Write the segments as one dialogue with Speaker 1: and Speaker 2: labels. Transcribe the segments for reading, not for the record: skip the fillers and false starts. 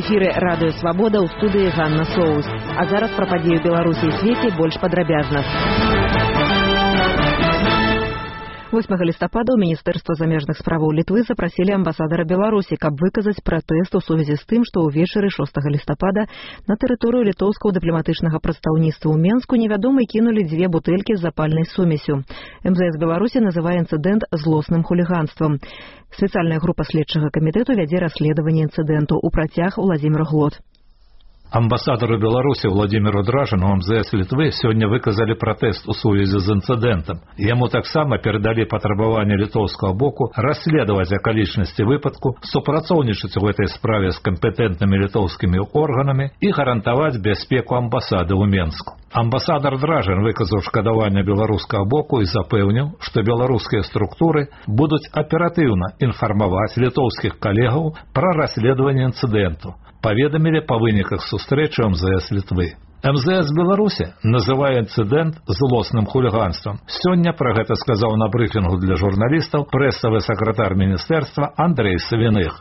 Speaker 1: эфіры радыё Свабода, ў студыі Ганна Соус. А зараз пра падзеі ў Беларусі і свеце больш падрабязна. 8 лістапада ў Міністэрства замежных справаў Літвы запрасілі амбасадара Беларусі, каб выказаць пратэст у сувязі з тым, што ўвечары 6 лістапада на тэрыторыю літоўскага дыпламатычнага прадстаўніцтва ў Менску невядомыя кінулі 2 бутэлькі з запальнай сумесю. МЗС Беларусі называе інцыдэнт злосным хуліганствам. Спецыяльная група следчага камітэту вядзе расследаванне інцыдэнту. У працяг Владзімір Глот.
Speaker 2: Амбасадару Беларусі Владзіміру Дражану МЗС Літвы сёння выказалі пратэст у сувязі з інцыдэнтам. Яму таксама перадалі патрабаванне літоўскага боку расследаваць акалічнасці выпадку, супрацоўнічаць у гэтай справе з кампетэнтнымі літоўскімі органамі і гарантаваць бяспеку амбасады ў Менску. Амбасадар Дражан выказаў шкадаванне беларускага боку і запэўніў, што беларускія структуры будуць аператыўна інфармаваць літоўскіх калегаў пра расследаванне інцыдэнту. Паведамілі па выніках сустрэчы МЗС Літвы. МЗС Беларусі называе інцыдэнт злосным хуліганствам. Сёння пра гэта сказаў на брыфінгу для журналістаў прэсавы сакратар міністэрства Андрей Савіных.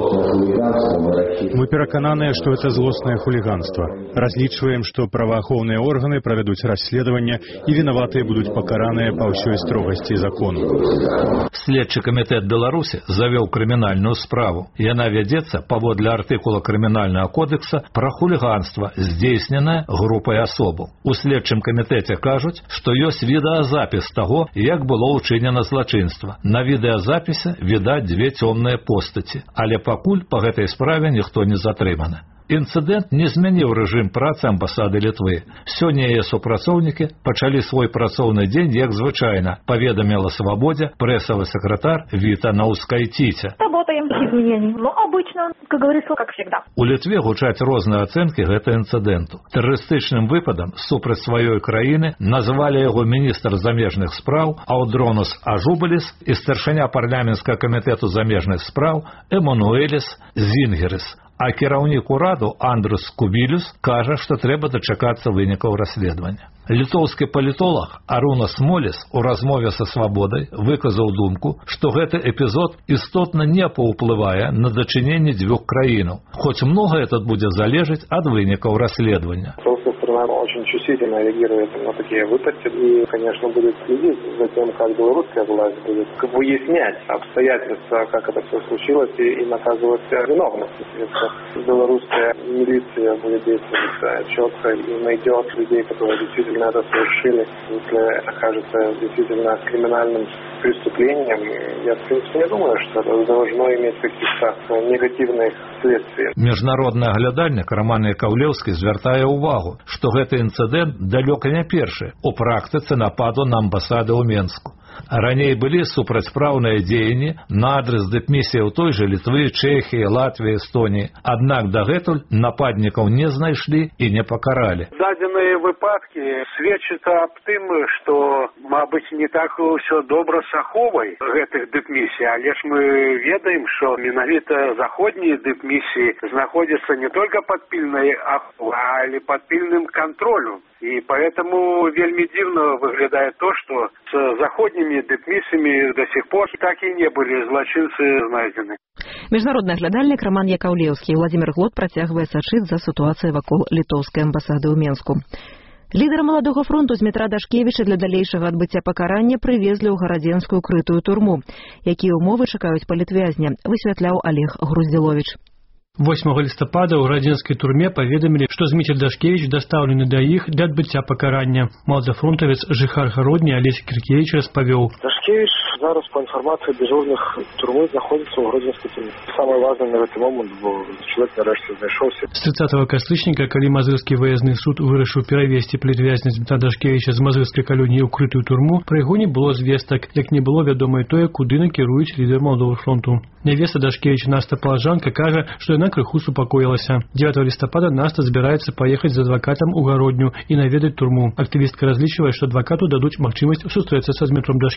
Speaker 3: Мы перакананыя, што это злоснае хуліганства. Разлічваем, што праваахоўныя органы правядуць расследаванне і вінаватыя будуць пакараныя па ўсёй строгасці закону.
Speaker 2: Следчы камітэт Беларусі завёў крымінальную справу. Яна вядзецца паводле артыкула крымінальнага кодекса пра хуліганства, здзейсненае групай асобаў. У следчым камітэце кажуць, што ёсць відэазапіс таго, як было ўчынена злачынства. На відэазапісе відаць 2 цёмныя постаці, але пакуль па гэтай справе ніхто не затрыманы. Інцыдэнт не змяніў рэжым працы амбасады Літвы. Сёння яе супрацоўнікі пачалі свой працоўны дзень, як звычайна, паведаміла Свабодзе прэсавы сакратар Віта Наўскайціця.
Speaker 4: Работаем без изменений, но обычно, как говорится, как всегда.
Speaker 2: У Літве гучаць розныя ацэнкі гэта інцыдэнту. Тэрарыстычным выпадам супраць сваёй краіны назвалі яго міністр замежных спраў Аудронус Ажубаліс і старшыня парламенцкага камітэту замежных спраў Эмануэліс Зінгеріс. А кіраўнік ураду Андрус Кубілюс кажа, што трэба дачакацца вынікаў расследавання. Літоўскі палітолог Арунас Моліс у размове са Свабодай выказаў думку, што гэты эпізод істотна не паўплывае на дачыненне 2 краінаў, хоць многае тут будзе залежаць ад вынікаў расследавання.
Speaker 5: Очень чувствительно реагирует на такие выпадки и, конечно, будет следить за тем, как белорусская власть будет выяснять обстоятельства, как это все случилось, и наказывать виновных. Если белорусская милиция будет действовать четко и найдет людей, которые действительно это совершили, если это окажется действительно криминальным преступлением, я, в принципе, не думаю, что это должно иметь каких-то негативных следствий.
Speaker 2: Міжнародны аглядальнік Роман Якаўлеўскі звяртае ўвагу, што гэты інцыдэнт далёка не першы у практыцы нападу на амбасады ў Менску. Раней былі супрацьпраўныя дзеянні на адрас дыпмісіяў той жа Літвы, Чэхіі, Латвіі, Эстонії. Аднак дагэтуль нападнікаў не знайшлі і не пакаралі.
Speaker 6: Дадзеныя выпадкі сведчаць аб тым, што, мабыць, не так усё добра з аховай гэтых дыпмісій, але ж мы ведаем, што менавіта заходнія дыпмісіі знаходзяцца не толькі пад пільнай аховай, але пад пільным кантролем. И поэтому вельми дивно выглядает то, что с заходними дыпмісамі до сих пор так и не были злочинцы знайдены.
Speaker 1: Міжнародны аглядальнік Роман Якаўлеўскі і Владзімір Глот працягвае сачыць за сітуацыяй вакол літоўскай амбасады ў Менску. Лідара маладога фронту Змітра Дашкевіча для далейшага адбыцця пакарання прывезлі ў гарадзенскую крытую турму. Якія ўмовы чакаюць палітвязня, высвятляў Олег Груздзіловіч.
Speaker 7: 8 лістапада ў гарадзенскай турме паведамілі, што Зміцер Дашкевіч дастаўлены да іх для адбыцця пакарання. Малодзафронтавец жыхар гародні Алесь Кіркевіч распавёў.
Speaker 5: Дашкевич зараз, по информации дежурных турмы, находится в Гродзенской турме. Самое важное на этот момент, бо человек нарэшце знайшоўся.
Speaker 7: З 30 кастрычніка, калі мазырскі выязны суд вырашыў перавесці палітвязня Змітра Дашкевіча з мазырскай калоніі ў крытую турму, пра яго не было звестак, як не было вядома і тое, куды накіруюць лідар маладога фронту. Нявеста Дашкевіча Наста Палажанка кажа, што яна крыху супакоілася. 9 лістапада Наста збіраецца паехаць з адвакатам у гародню і наведаць турму. Актывістка разлічвае, што адвакату дадуць магчымасць сустрэцца са Змітром Дашкевічам.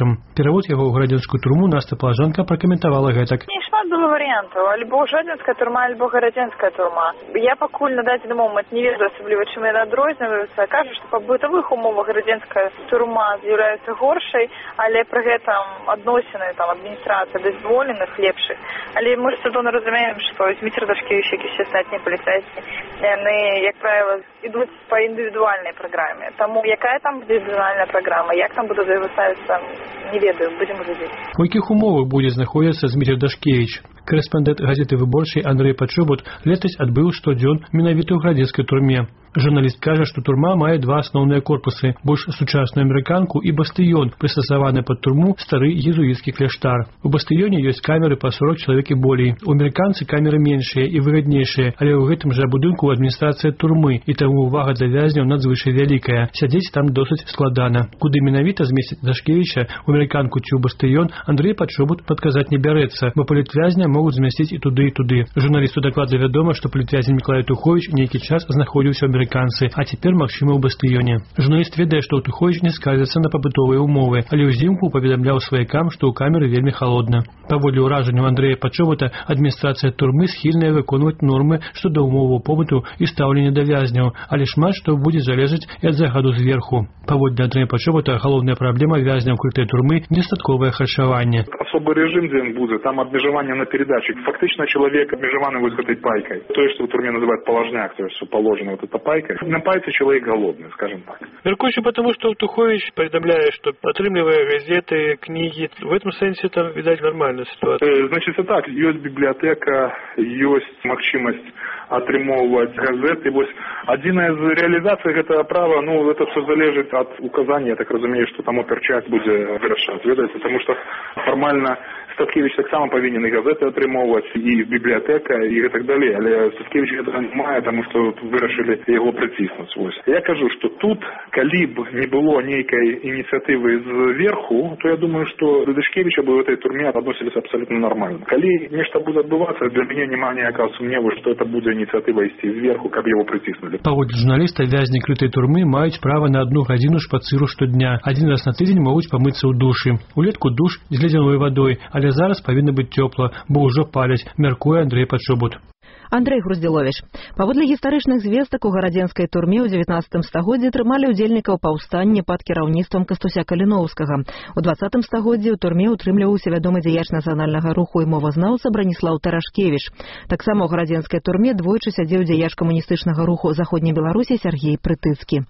Speaker 7: Градзенском. Перавод яго ў градзенскую турму Наста Палажанка пракаментавала гэтак.
Speaker 8: Шмат было варыянтаў, альбо Жодзінская турма, альбо Гарадзенская турма. Я пакуль на дадзены момант не ведаю асабліва, чым яны адрозніваюцца. Кажу, што па бытавых умовах Гарадзенская турма з'яўляецца горшай, але пры гэтым адносіны адміністрацыі дазволеных лепшых. Але мы ж цудоўна разумеем, што Дмітрий Дашкевич, як і усе астатнія паліцейскія, яны, як правіла, ідуць па індывідуальнай праграме. Таму якая там будзе індывідуальная праграма, як там будуць ставіцца, не ведаю, будзем глядзець.
Speaker 7: У якіх умовах будзе знаходзіцца Дмітрий Дашкевич? Корэспандэнт газеты «Выборчай» Андрэй Пачобут летась адбыў 100 дзён менавіта ў градзенскай турме. Журналіст кажа, што турма мае два асноўныя корпусы, больш сучасную амерыканку і бастыён, прыстасаваны пад турму стары езуіцкі кляштар. У бастыёне ёсць камеры па 40 чалавек і болей. У амерыканцы камеры меншыя і выгаднейшыя, але ў гэтым жа будынку адміністрацыя турмы, і таму ўвага да вязняў надзвычай вялікая. Сядзець там досыць складана. Куды менавіта змесціць Дашкевіча, у амерыканку ці ў бастыён, Андрэй Пачобут падказаць не бярэцца, бо палітвязня могуць змясціць і туды, і туды. Журналісту дакладна вядома, што палітвязень Мікалай Туховіч нейкі час знаходзіўся ў амерыканцы, а цяпер, магчыма, ў бастыёне. Журналіст ведае, што Туховіч не скардзіцца на пабытовыя умовы, але ўзімку паведамляў сваякам, што ў камеры вельмі халодна. Паводле ўражанняў Андрэя Пачобута, адміністрацыя турмы схільная выконваць нормы шчодо умоваў побыту і стаўлення да вязняў, але шмат што будзе залежаць і ад загаду зверху. Паводле Андрэя Пачобута, галоўная праблема вязняў укрытай турмы недастатковае харчаванне.
Speaker 9: Особый режим дзе будзе, там абмежаванне на передачу. Фактычна чалавек абмежаваны вось гэтай пайкай. Тое, што ў турме называюць палажняк, то есть положено вот эта пайка. На пайце человек голодный, скажем так.
Speaker 7: Мяркуючы потому, что Тухович поведомляет, что отрымливая газеты, книги, в этом сенсе там, видать, нормальная ситуация.
Speaker 9: Значит, так, есть библиотека, есть магчимость атрымоўваць газеты. Вось адзіная з реализаций гэтага права, это все залежит от указания, я так разумею, что там оперчасць будзе вырашаць, ведаеце, потому что формально Статкевич таксама павінен і газеты атрымоўваць, і бібліятэка, і так далее. Але Статкевич гэтага не мае, таму што вырашылі яго прыціснуць. Я кажу, што тут, калі б не было нейкай ініцыятывы зверху, то я думаю, што да Дашкевіча бы в этой турме адносіліся абсолютно нормально. Калі нешта будзе адбывацца, для мяне няма ніякага сумневу, што это будзе ініцыятыва ісці зверху, каб яго прыціснулі.
Speaker 7: Паводле журналіста, вязні крытай турмы маюць права на 1 гадзіну шпацыру штодня. Один раз на тыдзень могуць памыцца ў душы. Улетку душ з ледзяной вадой, але зараз павінна быць цёпла, бо ўжо паляць, мяркуе Андрэй Пачобут.
Speaker 1: Андрэй Груздзіловіч. Паводле гістарычных звестак у гарадзенскай турме ў 19 стагоддзі трымалі ўдзельнікаў паўстання пад кіраўніцтвам Кастуся Каліноўскага. У 20 стагоддзі ў турме ўтрымліваўся вядомы дзеяч нацыянальнага руху і мовазнаўца Браніслаў Тарашкевіч. Таксама ў гарадзенскай турме двойчы сядзеў дзеяч камуністычнага руху заходняй Беларусі Сергей Прытыцкі.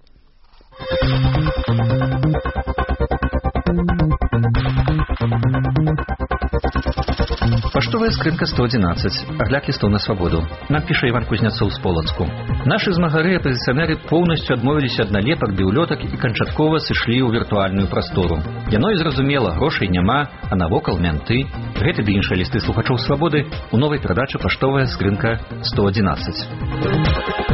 Speaker 10: Паштовая скрынка 111. Агляд лістоў на свабоду. Нам піша Іван Кузняцоў з Полацку. Нашы змагары апазіцыянеры поўнасцю адмовіліся ад налепак ды ўлётак і канчаткова сышлі ў віртуальную прастору. Яно і зразумела, грошай няма, а навокал мянты. Гэты ды іншыя лісты слухачоў свабоды у новай перадачы Паштовая скрынка 111.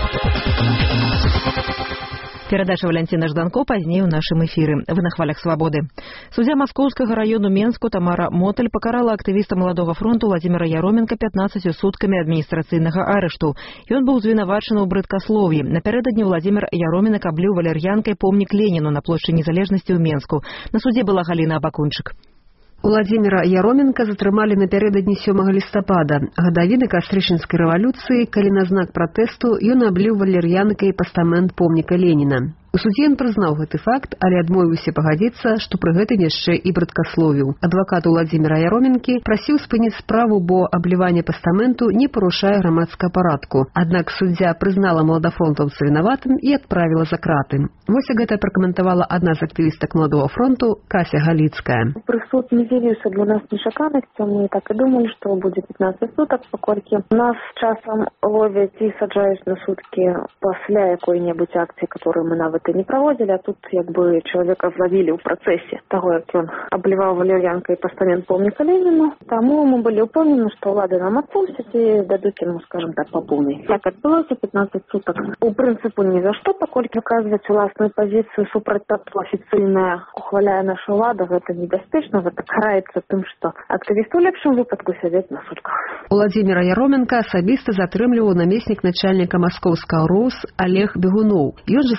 Speaker 1: Перадача Валянціна Жданко пазней у нашым эфіры. Вы на хвалях свабоды. Суддзя Маскоўскага раёну Менску Тамара Моталь пакарала актывіста Маладога фронту Владзіміра Яроменка 15 суткамі адміністрацыйнага арышту. Ён быў звінавачаны ў брыдкаслов'і. Напярэдадні Владзімір Яроменак абліў валер'янкай помнік Леніну на плошчы Незалежнасці ў Менску. На судзе была Галіна Абакунчык.
Speaker 11: Владзіміра Яроменка затрымалі напярэдадні 7 лістапада. Гадавіны кастрычніцкай рэвалюцыі, калі на знак пратэсту ён абліў валер'янкай пастамент помніка Леніна. У судзе ён прызнаў гэты факт, але адмовіўся пагадзіцца, што пры гэтым яшчэ і брыдкасловіў. Адвакат Владзіміра Яроменкі прасіў спыніць справу, бо абліванне пастаменту не парушае грамадскага парадку. Аднак суддзя прызнала маладафронтаўца вінаватым і адправіла за краты. Вось гэта пракаментавала адна з актывістак Маладога фронту Кася Галіцкая.
Speaker 4: Прысуд не з'явіўся для нас нечаканасцю. Мы так і думалі, што будзе 15 сутак, паколькі нас часам ловяць і саджаюць на суткі пасля якой-небудзь акцыі, которую мы нават і не праводзілі, а тут як бы чалавека злавілі ў працэсе таго, як ён абліваў валер'янкай пастамент помніка Леніну. Таму мы былі ўпэўнены, што ўлады нам адпусцяць і дадуць яму, скажем так, па поўнай. Так адбылося 15 сутак. У прынцыпу ні за што, паколькі выказваць уласную пазіцыю супраць таго афіцыйная ухваляе наша ўлада, гэта небяспечна, гэта караецца тым, што актывісты ў лепшым выпадку сядзяць на сутках.
Speaker 11: Владзіміра Яроменка асабіста затрымліваў намеснік начальніка маскоўскага РУС Олег Бегуноў. Ён жа складаў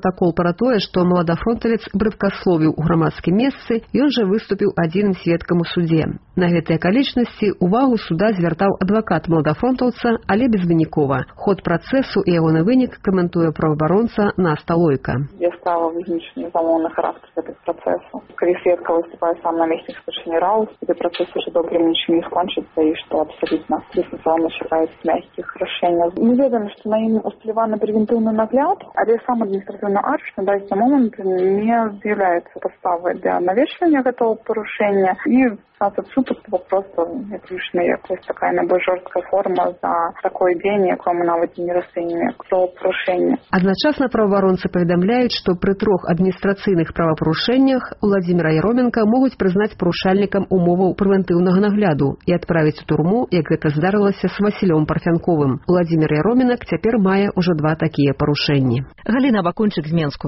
Speaker 11: протакол пра тое, што маладафронтавец брыдкасловіў у грамадскім месцы, ён жа выступіў адзіным сведкам у суде. На гэтыя акалічнасці увагу суда звяртаў адвакат маладафронтаўца, але безвынікова. Ход працэсу і ягоны вынік каментуе праваабаронца Наста Лойка.
Speaker 12: Я стала вызначаны замоўны характар гэтых працэсаў. Калі сведка выступае сам намеснік старшыні РАУ, гэты працэс уже добра нічым не скончыцца і што абсалютна бессэнсоўна чакаюць мяккіх рашэнняў. Мы ведаем, што на ім усталяваны прэвентыўны нагляд, але сам адміністратыўны арыш на дадзены момант не з'яўляецца падставай для навешвання гэтага парушэння і суд просто выключна якась такая найбольш жорсткая форма за такое дзеянне, якое мы нават не расцэньваем як правапарушэнне.
Speaker 11: Адначасна праваабаронцы паведамляюць, што пры 3 адміністрацыйных правапарушэннях Уладзіміра Яроменка могуць прызнаць парушальнікам умоваў прэвентыўнага нагляду і адправіць у турму, як гэта здарылася з Васілём Парфянковым. Уладзімір Яроменак цяпер мае ўжо 2 такія парушэнні.
Speaker 1: Галіна Бакунчык з Менску.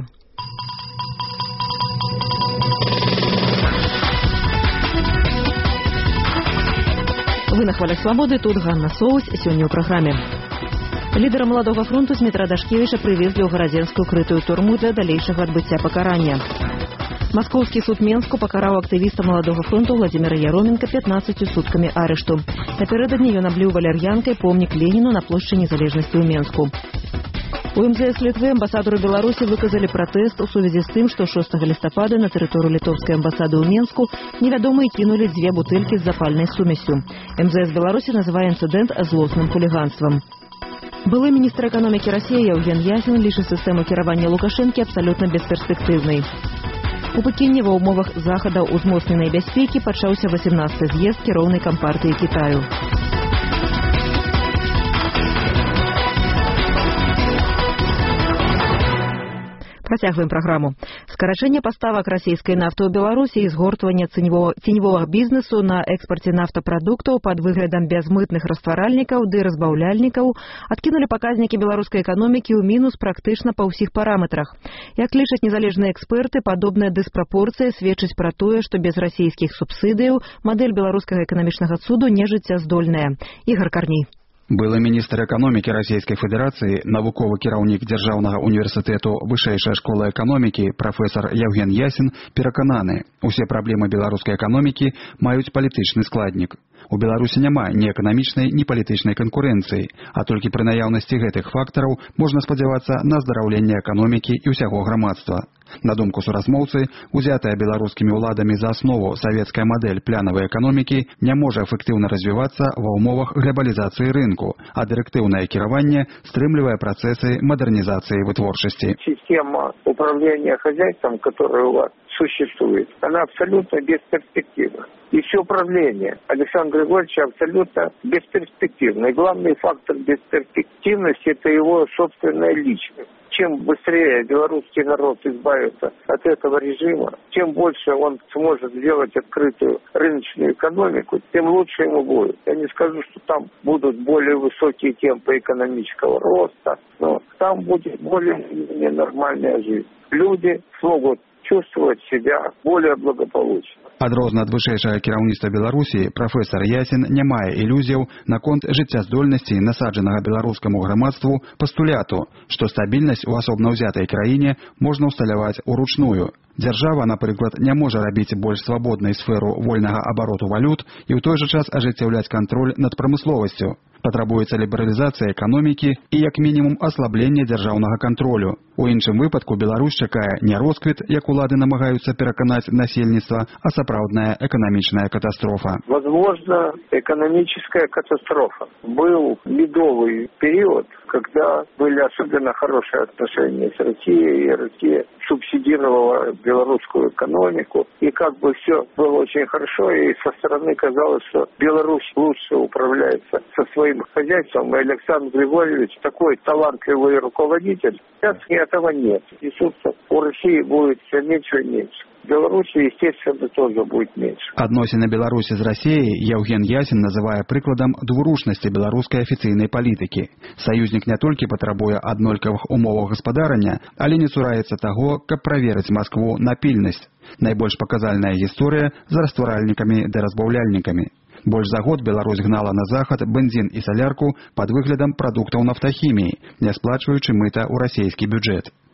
Speaker 1: Вы на хвалях свабоды, тут Ганна Соус, сёння ў праграме. Лідара маладога фронту Змітра Дашкевіча прывезлі ў гарадзенскую крытую турму для далейшага адбыцця пакарання. Маскоўскі суд Менску пакараў актывіста маладога фронту Владзіміра Яроменка 15 суткамі арышту. Напярэдадні ён абліў валяр'янкай помнік Леніну на плошчы Незалежнасці ў Менску. У МЗС Літвы амбасадару Беларусі выказалі пратэст у сувязі з тым, што 6 лістапада на тэрыторыю літоўскай амбасады ў Менску невядомыя кінулі 2 бутэлькі з запальнай сумесю. МЗС Беларусі называе інцыдэнт злосным хуліганствам. Былы міністр эканомікі Расіі Яўген Ясін лічыць сістэму кіравання Лукашэнкі абсалютна бесперспектыўнай. У Пекіне ва ўмовах захадаў узмоцненай бяспекі пачаўся 18-й з'езд кіроўнай кампартыі Кітаю. Працягваем праграму. Скарачэнне паставак расійскай нафты ў Беларусі і згортванне ценевого бізнесу на экспарце нафтапрадуктаў пад выглядам бязмытных растваральнікаў ды разбаўляльнікаў адкінулі паказнікі беларускай эканомікі ў мінус практычна па ўсіх параметрах. Як лічаць незалежныя эксперты, падобная дыспрапорцыя сведчыць пра тое, што без расійскіх субсідыяў мадэль беларускага эканамічнага цуду не жыццяздольная. Ігор Карней.
Speaker 13: Былы міністр эканомікі Расійскай Федэрацыі, навуковы кіраўнік Дзяржаўнага універсітэту Вышэйшая школа эканомікі прафесар Яўген Ясін перакананы, усе праблемы беларускай эканомікі маюць палітычны складнік. У Беларусі няма ні эканамічнай, ні палітычнай канкурэнцыі, а толькі пры наяўнасці гэтых фактараў можна спадзявацца на аздараўленне эканомікі і ўсяго грамадства. На думку суразмоўцы, узятая беларускімі ўладамі за аснову савецкая мадэль пляновай эканомікі не можа эфектыўна развівацца ва ўмовах глобалізацыі рынку, а дырэктыўнае кіраванне стрымлівае працэсы мадэрнізацыі вытворчасці.
Speaker 14: Система управления хозяйством, которая у вас существует, она абсолютно бесперспективна. И все управление Александра Григорьевича абсолютно бесперспективно. И главный фактор бесперспективности – это его собственная личность. Чем быстрее белорусский народ избавится от этого режима, тем больше он сможет сделать открытую рыночную экономику, тем лучше ему будет. Я не скажу, что там будут более высокие темпы экономического роста, но там будет более нормальная жизнь. Люди смогут чувствовать себя более благополучно.
Speaker 13: Адрозна ад вышэйшага кіраўніцтва Беларусі прафесар Ясін не мае ілюзіяў наконт жыццяздольнасці насаджанага беларускаму грамадству пастуляту, што стабільнасць у асобна ўзятай краіне можна ўсталяваць уручную. Дзяржава, напрыклад, не можа рабіць больш свабоднай сферу вольнага абароту валют і ў той жа час ажыццяўляць кантроль над прамысловасцю. Патрабуецца лібералізацыя эканомікі і, як мінімум, аслабленне дзяржаўнага кантролю. У іншым выпадку Беларусь чакае не росквіт, як улады намагаюцца пераканаць насельніцтва, а сапраўдная эканамічная катастрофа.
Speaker 14: Возможно, экономическая катастрофа. Был ледовый период, когда были особенно хорошие отношения с Россией, и Россия субсидировала белорусскую экономику, и как бы все было очень хорошо, и со стороны казалось, что Беларусь лучше управляется со своим хозяйством, и Александр Григорьевич такой талантливый руководитель. Сейчас этого нет. Ресурсов у России будет все меньше и меньше. В Беларуси, естественно, тоже будет меньше.
Speaker 13: Адносіны Беларусі з Расіяй Яўген Ясін называе прыкладам двурушнасці беларускай афіцыйнай палітыкі. Саюзнік не толькі патрабуе аднолькавых умоваў гаспадарання, але не цураецца таго, каб праверыць Маскву на пільнасць. Найбольш паказальная гісторыя з растваральнікамі ды разбаўляльнікамі. Больш за год Беларусь гнала на захад бензін і салярку пад выглядам прадуктаў нафтахіміі, не сплачваючы мыта ў расійскі бюджэт.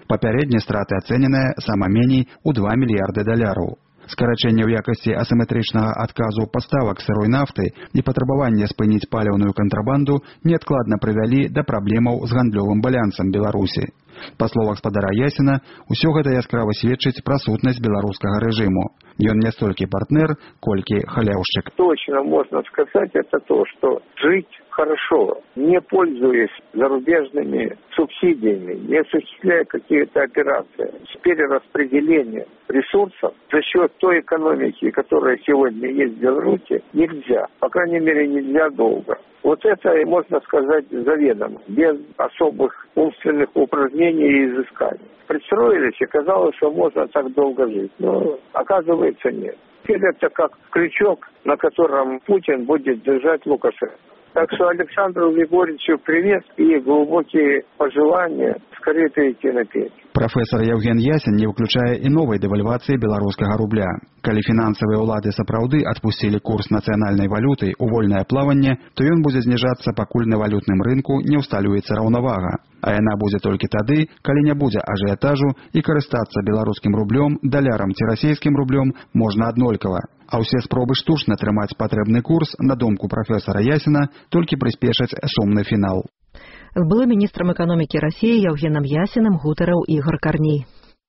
Speaker 13: Папярэднія страты ацэненыя сама меней у 2 мільярды даляраў. Скарачэнне ў якасці асіметрычнага адказу паставак сырой нафты і патрабаванне спыніць паліўную кантрабанду неадкладна прывялі да праблемаў з гандлёвым балансам Беларусі. Па словах спадара Ясіна, усё гэта яскрава сведчыць пра сутнасць беларускага рэжыму. Ён не столькі партнер, колькі халяўшчык.
Speaker 14: Точно можно сказать, это то, что жить хорошо, не пользуясь зарубежными субсидиями, не осуществляя какие-то операции, перераспределение ресурсов за счет той экономики, которая сегодня есть в Беларуси, нельзя. По крайней мере, нельзя долго. Вот это, можно сказать, заведомо, без особых умственных упражнений и изысканий. Пристроились, и казалось, что можно так долго жить. Но оказывается, нет. Теперь это как крючок, на котором Путин будет держать Лукашенко. Так что Александру Григорьевичу привет и глубокие пожелания скорее перейти на пенсию.
Speaker 13: Прафесор Яўген Ясін не выключае і новай дэвальвацыі беларускага рубля. Калі фінансавыя ўлады сапраўды адпусцілі курс нацыянальнай валюты ў вольнае плаванне, то ён будзе зніжацца, пакуль на валютным рынку не ўсталюецца раўнавага. А яна будзе толькі тады, калі не будзе ажыятажу і карыстацца беларускім рублём, далярам ці расійскім рублём можна аднолькава. А ўсе спробы штучна трымаць патрэбны курс, на думку прафесара Ясіна, толькі прыспешаць сумны фінал.
Speaker 1: З былым міністрам эканомікі Расіі Яўгенам Ясінам гутарыў Ігор Карней.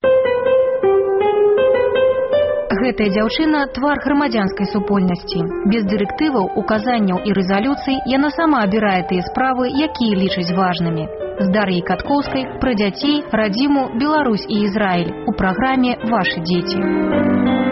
Speaker 15: Гэтая дзяўчына – твар грамадзянскай супольнасці. Без дырэктываў, указанняў і рэзалюцый яна сама абірае тыя справы, якія лічыць важнымі. З Дар'яй Каткоўскай пра дзяцей, радзіму, Беларусь і Ізраіль у праграме «Вашы дзеці».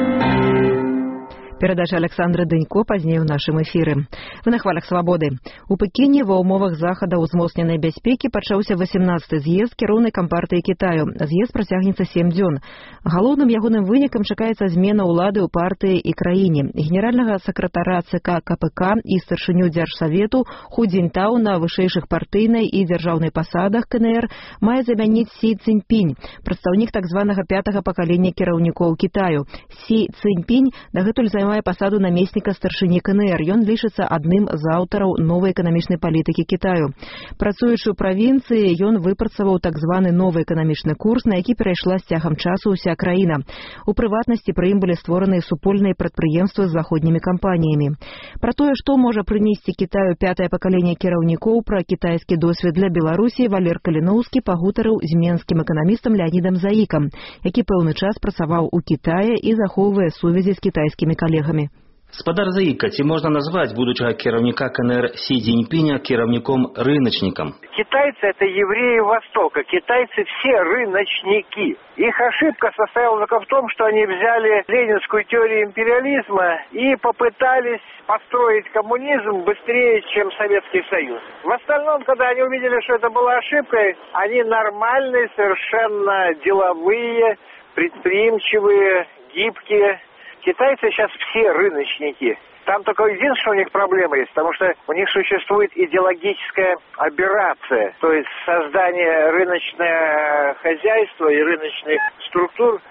Speaker 1: Перадача Александра Дынько пазней у нашым эфіры. В на хвалях свабоды. У Пекіне ва ўмовах захада ўзмоцненай бяспекі пачаўся 18-й з'езд кіроўнай кампартыі Кітаю. З'езд працягнецца 7 дзён. Галоўным ягоным вынікам чакаецца змена ўлады ў партыі і краіне. Генеральнага сакратара ЦК КПК і старшыню Дзяржсавету Ху Цзіньтау на вышэйшых партыйнай і дзяржаўнай пасадах КНР мае замяніць Сі Цзіньпінь, прадстаўнік так званага 5-га пакалення кіраўнікоў Кітаю. Сі Цзіньпінь дагэтуль займае пасаду намесніка старшыні КНР. Ён лічыцца адным з аўтараў новай эканамічнай палітыкі Кітаю. Працуючы ў правінцыі, ён выпрацаваў так званы новы эканамічны курс, на які перайшла з цягам часу ўся краіна. У прыватнасці пры ім былі створаныя супольныя прадпрыемствы з заходнімі кампаніямі. Пра тое, што можа прынесці Кітаю 5-е пакаленне кіраўнікоў, пра кітайскі досвед для Беларусі Валер Каліноўскі пагутарыў з менскім эканамістам Леанідам Заікам, які пэўны час працаваў у Кітаі і захоўвае сувязі з кітайскімі калегамі.
Speaker 16: Спадар Заіка, ці можна назваць будучага кіраўніка КНР Сі Цзіньпіня кіраўником-рыночником?
Speaker 14: Китайцы – это евреи Востока. Китайцы все рыночники. Их ошибка состояла только в том, что они взяли ленинскую теорию империализма и попытались построить коммунизм быстрее, чем Советский Союз. В остальном, когда они увидели, что это была ошибкой, они нормальные, совершенно деловые, предприимчивые, гибкие. Китайцы сейчас все рыночники. Там только единственное у них проблема есть, потому что у них существует идеологическая аберрация, то есть создание рыночного хозяйства и рыночных структур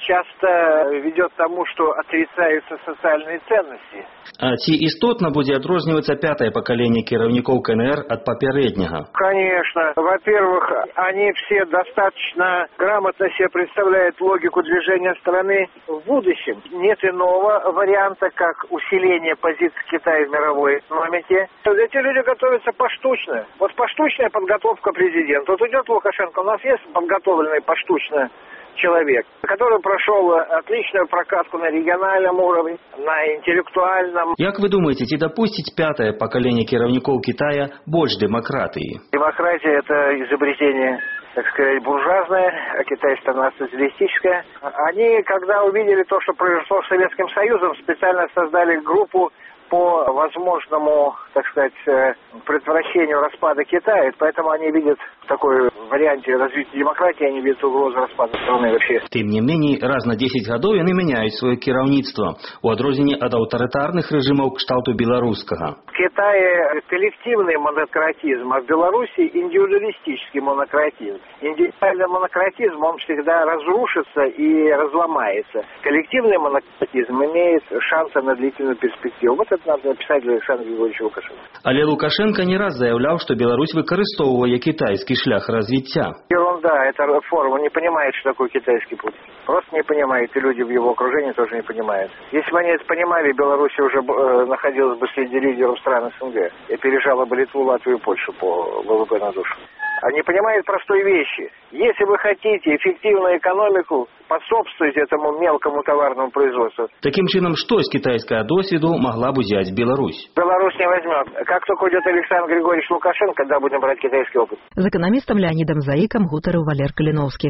Speaker 14: часто ведет к тому, что отрицаются социальные ценности.
Speaker 16: А ці істотна будзе адрознівацца 5-е пакаленне кіраўнікоў КНР ад папярэдняга?
Speaker 14: Конечно. Во-первых, они все достаточно грамотно себе представляют логику движения страны в будущем. Нет иного варианта, как усиление позиций Китая в мировой экономике. Эти люди готовятся поштучно. Вот поштучная подготовка президента. Вот идет Лукашенко, у нас есть подготовленный поштучно человек, который прошел отличную прокатку на региональном уровне, на интеллектуальном.
Speaker 16: Як вы думаете, ці дапусціць 5-е пакаленне кіраўнікоў Китая больш дэмакратыі?
Speaker 14: Демократия – это изобретение, так сказать, буржуазное, а Китай страна социалистическая. Они, когда увидели то, что произошло с Советским Союзом, специально создали группу по возможному, так сказать, предотвращению распада Китая. Поэтому они видят в такой варианте развития демократии, они видят угрозу распада страны вообще.
Speaker 16: Тым не меней, раз на 10 гадоў яны мяняюць сваё кіраўніцтва, у адрозненне ад аўтарытарных рэжымаў кшталту беларускага.
Speaker 14: В Китае коллективный монократизм, а в Беларуси индивидуалистический монократизм. Индивидуальный монократизм, он всегда разрушится и разломается. Коллективный монократизм имеет шансы на длительную перспективу. Вот это надо написать Александру Григорьевичу Лукашенко.
Speaker 16: Але Лукашенко не раз заяўляў, што Беларусь выкарыстоўвае кітайскі беларускі шлях развіцця.
Speaker 14: Ерунда, эта форма не понимает, что такое китайский путь. Просто не понимает, и люди в его окружении тоже не понимают. Если бы они это понимали, Беларусь уже находилась бы среди лидеров стран СНГ и пережала бы Литву, Латвию и Польшу по ВВП на душу. Они понимают простые вещи. Если вы хотите эффективную экономику, способствуйте этому мелкому товарному производству.
Speaker 16: Таким чином, что из китайского досвіду могла бы взять Беларусь?
Speaker 14: Беларусь не возьмет. Как только уйдет Александр Григорьевич Лукашенко, тогда будем брать китайский опыт.
Speaker 1: З экономистом Леонидом Заиком гутарыў Валер Калиновский.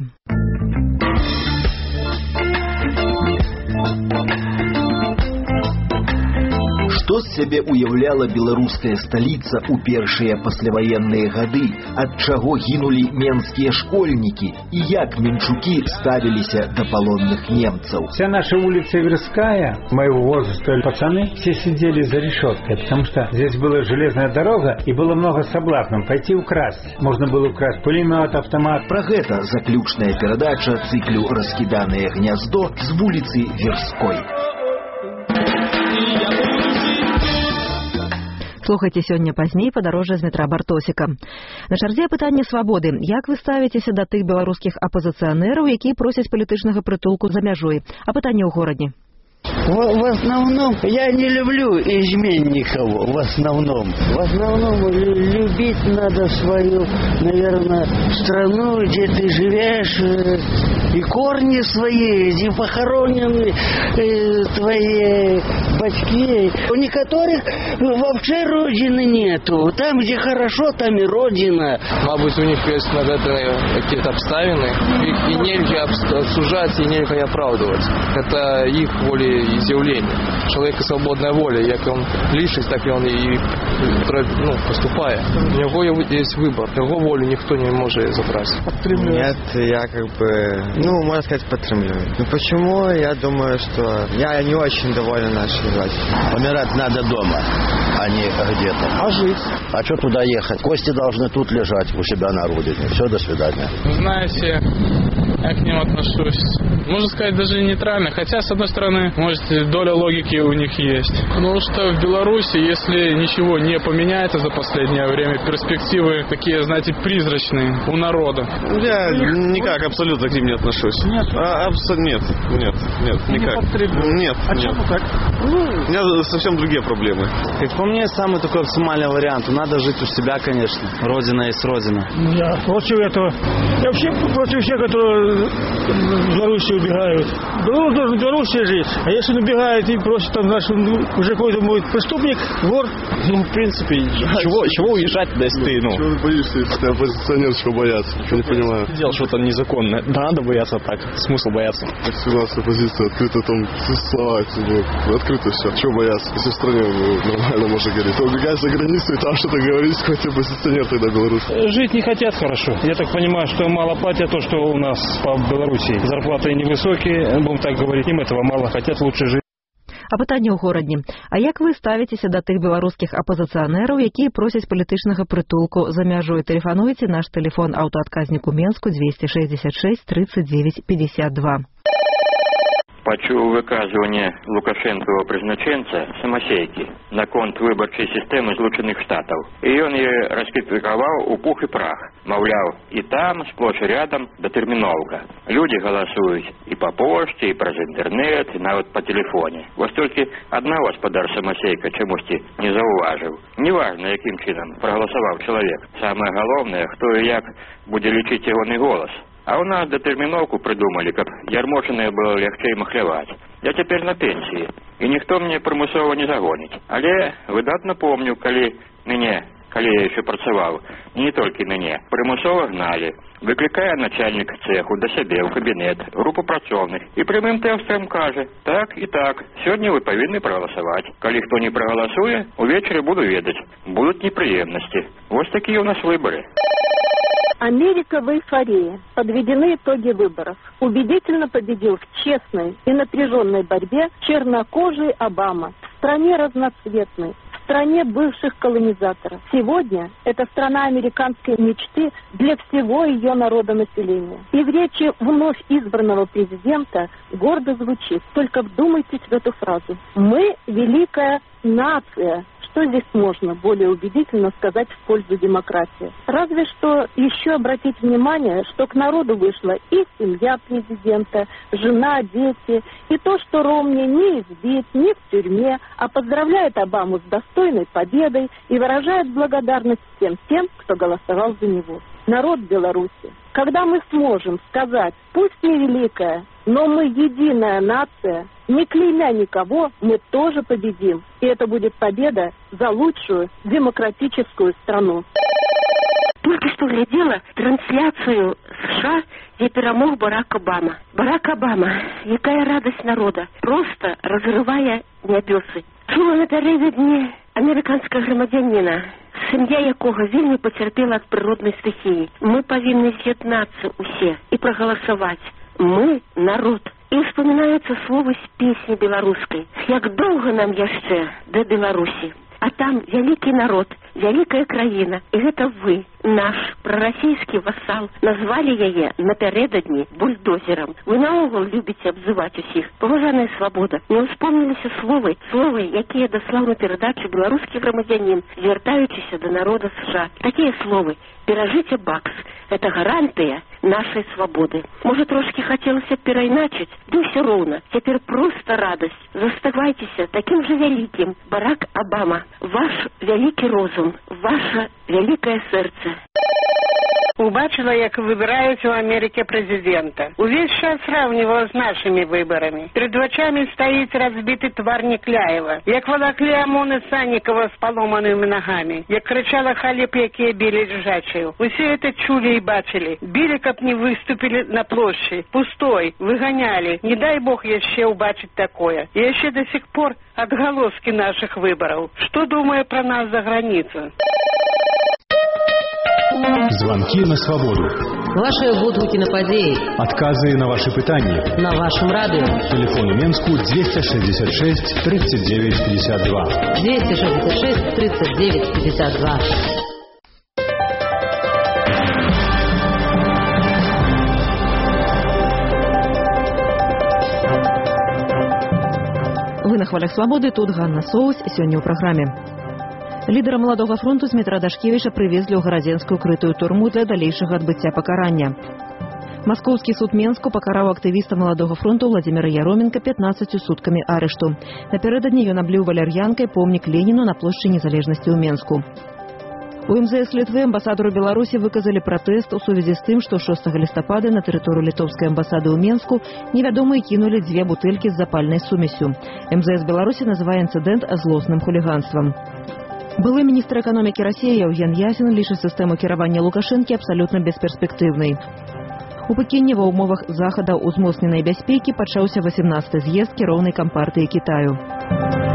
Speaker 17: Што з сябе уяўляла беларуская сталіца ў першыя пасляваенныя гады, ад чаго гінулі менскія школьнікі і як менчукі ставіліся да палонных немцаў.
Speaker 18: Вся наша улица Верская, моего возраста пацаны, все сидели за решеткой, потому что здесь была железная дорога и было много соблазнов пойти украсть. Можно было украсть пулемет, автомат.
Speaker 17: Пра гэта заключная перадача цыклю «Раскіданае гняздо» з вуліцы Верской.
Speaker 1: Слухайте сёння пазней падарожжа з метра Бартосіка. На чарзе пытанне свабоды. Як вы ставіцеся да тых беларускіх апазіцыянераў, якія просяць палітычнага прытулку за мяжой? А пытанне ў горадзе.
Speaker 19: В основном я не люблю изменников. В основном любить надо свою, наверное, страну, где ты живешь, и корни свои, где похоронены твои батьки. У некоторых вообще родины нету. Там, где хорошо, там и родина.
Speaker 20: Мабуть, у них есть над это какие-то обставины. Их и нельзя обсуждать, и нельзя оправдывать. Это их волеизъявление. Человека свободная воля. Як он личность, так и он и поступает. У него есть выбор. Его волю никто не может забрать.
Speaker 21: Нет, я можно сказать, подтримливаю. Почему? Я думаю, что я не очень доволен нашей властью.
Speaker 22: Помирать надо дома, а не где-то.
Speaker 19: А жить?
Speaker 22: А что туда ехать? Кости должны тут лежать у себя на родине. Все, до свидания.
Speaker 20: Знаете, я к ним отношусь, можно сказать, даже нейтрально. Хотя, с одной стороны, может, доля логики у них есть. Потому что в Беларуси, если ничего не поменяется за последнее время, перспективы такие, знаете, призрачные у народа.
Speaker 23: Я никак абсолютно к ним не отношусь. Нет? Нет, никак. Нет.
Speaker 19: А чему так?
Speaker 23: У меня совсем другие проблемы.
Speaker 24: Как по мне, самый такой оптимальный вариант. Надо жить у себя, конечно. Родина есть родина.
Speaker 25: Я против этого. Я вообще против всех, которые в Беларуси убегают. Белорус должен в Беларуси жить. А если он убегает и просит, там, значит, он уже какой-то будет преступник, вор.
Speaker 23: В принципе, чего уезжать, если ты,
Speaker 21: Чего ты боишься, если ты оппозиционер, чего бояться? Ничего не понимаю.
Speaker 23: Делал что-то незаконное. Да, надо бояться так. Смысл бояться.
Speaker 21: Если у нас оппозиция открыто, там, слова, открыто все. Чего бояться? Если в стране нормально можно говорить. То убегать за границу и там что-то говорить, какой-то оппозиционер тогда белорусский.
Speaker 25: Жить не хотят хорошо. Я так понимаю, что мало платят то, что у нас по Беларуси. Зарплаты невысокие, будем так говорить, им этого мало, хотят лучше жить.
Speaker 1: А пытанне ў горадзе. А як вы ставіцеся да тых беларускіх апазіцыянераў, якія просяць палітычнага прытулку за мяжой? Тэлефануйце, наш тэлефон аўтаадказнік у Менску 266 39 52.
Speaker 26: Пачуў выказванне лукашэнкавага прызначэнца самасейкі наконт выбарчай сістэмы Злучаных Штатаў. І ён яе раскрытыкаваў у пух і прах. Маўляў, і там, сплоч і рядам, датэрміноўка. Людзі галасуюць і па пошце, і праз інтэрнэт, і нават па тэлефоне. Вось толькі аднаго спадар самасейка чамусьці не заўважыў. Неважна, якім чынам прагаласаваў чалавек. Самае галоўнае, хто і як будзе лічыць ягоны голас. А у нас датэрміноўку прыдумалі, каб ярмошанае было лягчэй махляваць. Я цяпер на пенсіі, і ніхто мне прымусова не загоніць. Але выдатна помню, калі я яшчэ працаваў, не толькі мяне, прымусова гналі, выклікае начальнік цэху да сябе ў кабінет, групу працоўных, і прямым тэкстам кажа: так і так, сёння вы павінны прагаласаваць. Калі хто не прагаласуе, увечары буду ведаць, будуць непрыемнасці. Вось такія ў нас выбары.
Speaker 27: Америка в эйфории. Подведены итоги выборов. Убедительно победил в честной и напряженной борьбе чернокожий Обама. В стране разноцветной, в стране бывших колонизаторов. Сегодня это страна американской мечты для всего ее народонаселения. И в речи вновь избранного президента гордо звучит. Только вдумайтесь в эту фразу. Мы великая нация, что здесь можно более убедительно сказать в пользу демократии? Разве что еще обратить внимание, что к народу вышла и семья президента, жена, дети, и то, что Ромни не избит, не в тюрьме, а поздравляет Обаму с достойной победой и выражает благодарность всем тем, кто голосовал за него. Народ Беларуси, когда мы сможем сказать, пусть не великая, но мы единая нация, не клеймя никого, мы тоже победим. И это будет победа за лучшую демократическую страну.
Speaker 2: Только что глядела трансляцию США, где перемог Барак Обама. Барак Обама, якая радость народа, просто разрывая нябёсы. Чула напярэдадні американскага грамадзяніна, сям'я якога вельмі пацярпела ад прыроднай стыхіі. Мы павінны з'яднацца ўсе і прагаласаваць. Мы народ. І ўспамінаюцца словы з песні беларускай. Як доўга нам яшчэ да Беларусі. А там вялікі народ, вялікая краіна. І гэта вы, наш прарасійскі васал, назвалі яе напярэдадні бульдозерам. Вы наогул любіце абзываць усіх. Паважаная свабода, не ўспомніліся словы, якія даслаў на перадачу беларускі грамадзянін, звяртаючыся да народа США. Такія словы: «Перажыце бакс». Это гарантыя нашай свабоды. Можа, трошкі хацелася перайначыць, ды ўсё роўна. Цяпер проста радасць. Заставайцеся такім жа вялікім. Барак Обама, ваш вялікі розум, ваша вялікае сэрца.
Speaker 3: Убачила, як выбирают у Америки президента. Увесь час сравнивала с нашими выборами. Перед очами стоит разбитый твар Некляева. Як волокли ОМОНы Санникова с поломанными ногами. Як кричала халеп, якие били лежачую. Все это чули и бачили. Били, как не выступили на площадь. Пустой, выгоняли. Не дай бог еще убачить такое. И еще до сих пор отголоски наших выборов. Что думаю про нас за границу?
Speaker 5: Звонки на свободу.
Speaker 6: Ваши водгуки на подеи.
Speaker 5: Отказы на ваши питания.
Speaker 6: На вашем радио.
Speaker 5: Телефон у Менску 266 39 52.
Speaker 6: 266 39 52.
Speaker 1: Вы на хвалях свабоды, тут Ганна Соус, сёння ў праграме. Лідара маладога фронту Змітра Дашкевіча прывезлі ў гарадзенскую крытую турму для далейшага адбыцця пакарання. Маскоўскі суд Менску пакараў актывіста маладога фронту Владзіміра Яроменка 15 суткамі арышту. Напярэдадні ён абліў валяр'янкай помнік Леніну на плошчы Незалежнасці ў Менску. У МЗС Літвы амбасадару Беларусі выказалі пратэст у сувязі з тым, што 6 лістапада на тэрыторыю літоўскай амбасады ў Менску невядомыя кінулі 2 бутэлькі з запальнай сумесю. МЗС Беларусі называе інцыдэнт злосным хуліганствам. Былы міністр эканомікі Расіі Яўген Ясін лічыць сістэму кіравання Лукашэнкі абсалютна бесперспектыўнай. У Пекіне ва ўмовах захада ўзмоцненай бяспекі пачаўся 18-й з'езд кіроўнай кампартыі Кітаю.